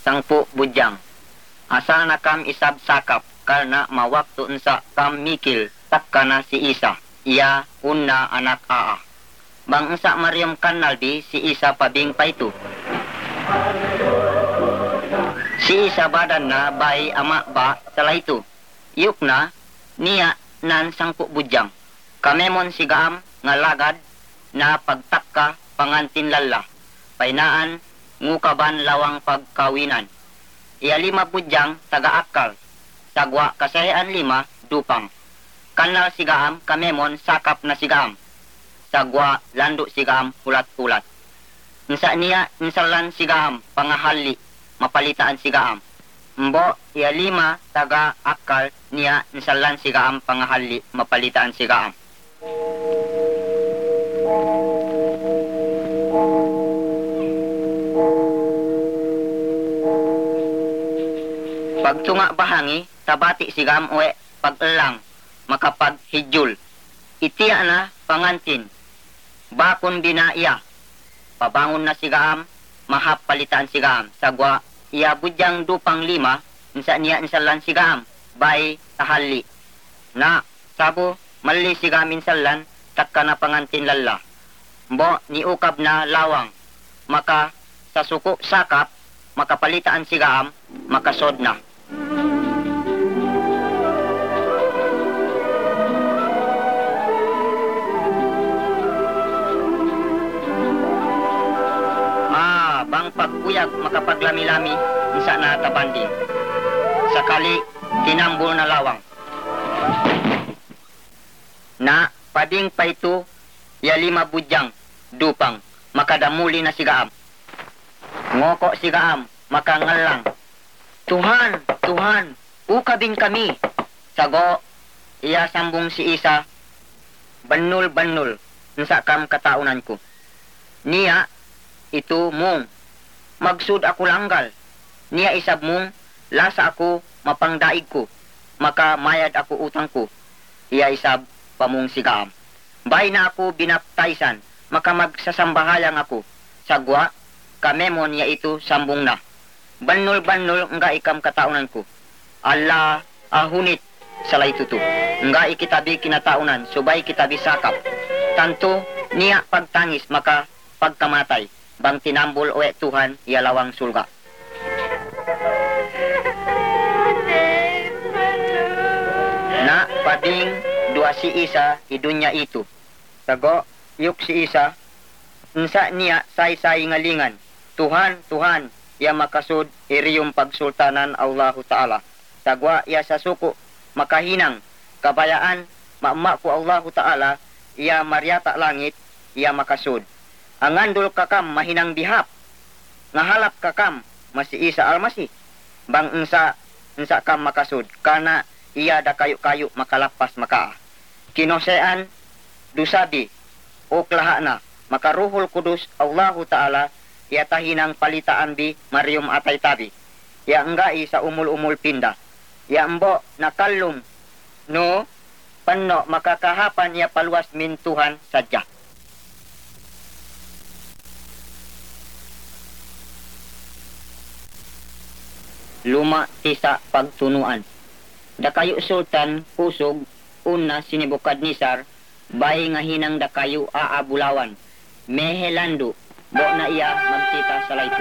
sangpu budyang. Asa na kam isab sakap karna mawakto sa kam mikil takka na si Isa. Iya unna anak aa. Bang sa Maryam kanalbi si Isa pabing paitu. Si Isa badan na bay ama ba sala itu. Yuk na niya nan sangpu budyang. Kamemon sigaam nga lagad na pagtakka pangantin lalla. Painaan ngukaban lawang pagkawinan. Iya 5 budyang taga-akal. Sagwa kasayan 5 dupang. Kanal sigaam kamemon sakap na sigaam. Sagwa lando sigaam pulat-pulat. Nsa niya insalan sigaam pangahali mapalitaan sigaam. Mbo iya 5 taga-akal niya insalan sigaam pangahali mapalitaan sigaam. Pagtunga bahangi, tabati sigam uwe pag-elang, makapaghijul. Itiya na pangantin, bakon dinaiya. Pabangon na sigam, mahap palitaan sigam. Sagwa, iya budyang dupang 5, insa niya insalan sigam, bay tahali. Na, sabo, mali sigam insalan, takka na pangantin lalla. Mbo, niukab na lawang, maka sa suko sakap, makapalitaan sigam, makasod na. Bang pagkuyag makapaglami-lami isa na tabanding. Sakali tinambol na lawang. Na pading pa ito ya 5 budyang dupang makadamuli na sigaam. Ngoko sigaam makangalang. Tuhan, Tuhan, ukabing kami. Sago iya sambung si Isa. Banul-banul nsa kam kataunan ko. Niya itu mong magsud ako langgal. Niya isab mong lasa ako mapangdaig ko. Maka mayad ako utang ko. Iya isab pamong sigaam. Bay na ako binaptaisan. Maka magsasambahayang ako. Sagwa, kamemon niya ito sambong na. Banul-banul nga ikam kataunan ko. Allah ahunit salay tuto. Nga ikitabi kinataunan. Subay kitabi sakap. Tanto niya pagtangis maka pagkamatay. Bang tinambol uwe Tuhan, ialawang sulga. Na pading dua si Isa, idunya itu. Sago, yuk si Isa, nsa niya say-say ngalingan. Tuhan, Tuhan, ya makasud iriyong pagsultanan Allahu Ta'ala. Sagwa, ya sa suko, makahinang, kabayaan, maama ko Allahu Ta'ala, ya maryata langit, ya makasud. Angandul kakam mahinang bihap. Ngahalap kakam masi Isa almasi. Bang ensa kam makasud. Kana iya da kayu-kayu makalapas makaa. Kinosean dusabi o klahana. Maka ruhul kudus Allahu Ta'ala iya tahinang palitaan bi Maryam atay tabi. Ya enggai sa umul-umul pinda. Ya embo nakalum no panno makakahapan ya paluas min Tuhan saja. Luma tisa pagtunuan. Dakayo sultan kusog una si Nebukadnesar bay nga hinang dakayo aabulawan. Mehelando bo na iya magtita sa layto.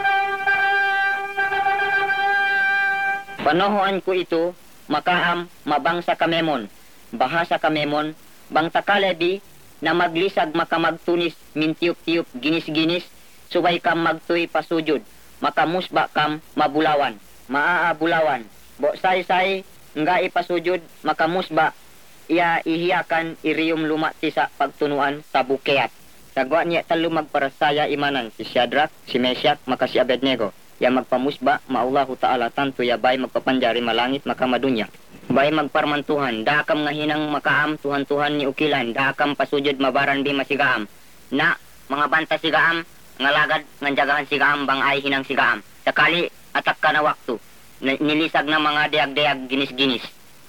Panohoan ko ito makaam mabangsa kamemon. Bahasa kamemon bang takalebi na maglisag makamagtunis mintiup-tiup ginis-ginis subay kam magtuy pasujud makamusba kam mabulawan. Maaabulawan. Bo say-say nga ipasujud makamusba iya ihiyakan iriyom lumati sa pagtunuan sa bukeat. Sagwa niya talo magparasaya imanan si Shadrach, si Meshach, maka si Abednego. Ya magpamusba maullahu Ta'ala tanto ya bay magpapanjari malangit makamadunya. Bay magparmantuhan, dakam nga hinang makaam tuhan-tuhan ni ukilan, dakam pasujud mabaran bi masigaam. Na mga banta sigaam, ngalagad nganjagahan sigaam bang ay hinang sigaam. Sakali atak ka na waktu. Nilisag na mga deag-deag ginis-ginis.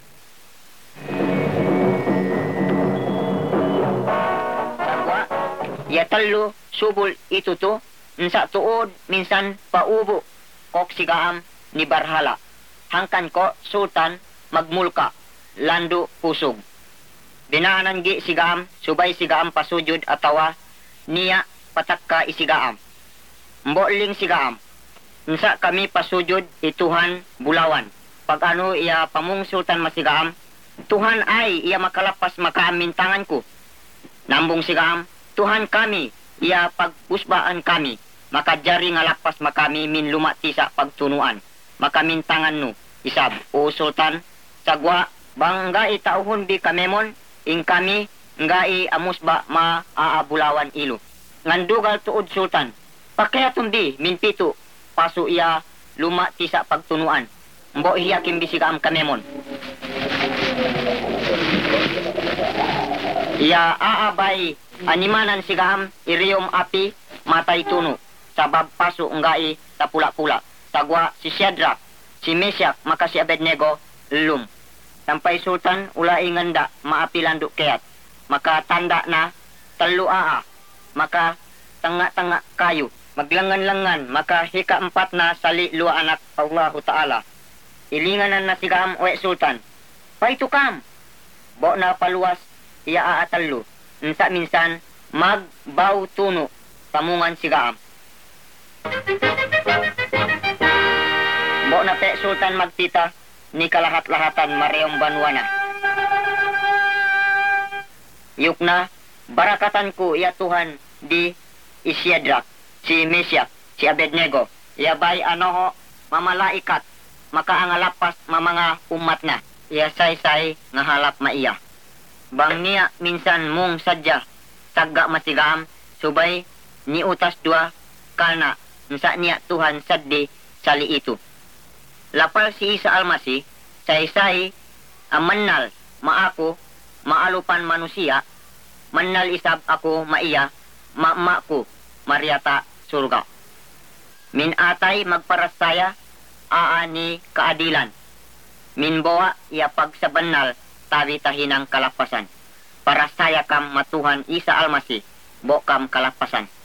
Sagwa, ya talo subol ito to. Nsa tuod, minsan paubo. kok sigaam ni Barhala. Hangkan ko sultan magmulka lando pusog. Binaanan gi sigaam subay sigaam pasujud atawa niya patakka isigaam. Mboling sigaam. Unsa kami pasujud ituhan bulawan. Pag ano iya pamung sultan masigaam, Tuhan ay iya makalapas makaamintangan ko. Nambong sigaam, Tuhan kami iya pagpusbaan kami. Makajari nga lapas makami min lumati sa pagtunuan. Makamintangan no. Isab, o sultan, sagwa, bangga itauhon bi kamemon, ing kami, ngai amusba maaabulawan ilo. Ngandugal tuod sultan, pakiaton di, min pito, paso iya lumati sa pagtunuan. Mbo hiya kimbisigaam kamemon. Iya aabay, animanan sigaam, iriyom api, matay tuno. Sabab paso ngai sa pula-pula. Sagwa si Shadrach, si Meshach, maka si Abednego, lum. Sampay sultan, ula inganda, maapilandok kayat. Maka tanda na, talua maka tanga-tanga kayo. Maglangan-langan, maka hika 4 na sali lua anak Allahu Ta'ala. Ilinganan na sigaam we sultan. Paitukam, bo na paluwas, iya aatallo. Nsa minsan, magbaw tuno, pamungan sigaam. Bo na pe sultan magtita, ni kalahat-lahatan mareyong banwana. Yuk na, barakatan ko iya Tuhan di Shadrach, si Meshach, si Abednego. Iya bay anoho, mamalaikat, makaangalapas mamanga umat na. Iya say-say nga halap maiya. Bang niya minsan mong sadya, sagga masigam, subay ni utas 2, kalna, nsa niya Tuhan saddi sali ito. Lapal si Isa Almasi, say-say, amannal, maako, maalupan manusia, mannal isab ako maiya, ma ko, Mariata surga. Min atay magparasaya, aani kaadilan. Min bawa, iya pagsabannal, tawi tahinang kalapasan. Parasaya kam matuhan Isa Almasi, bo kam kalapasan.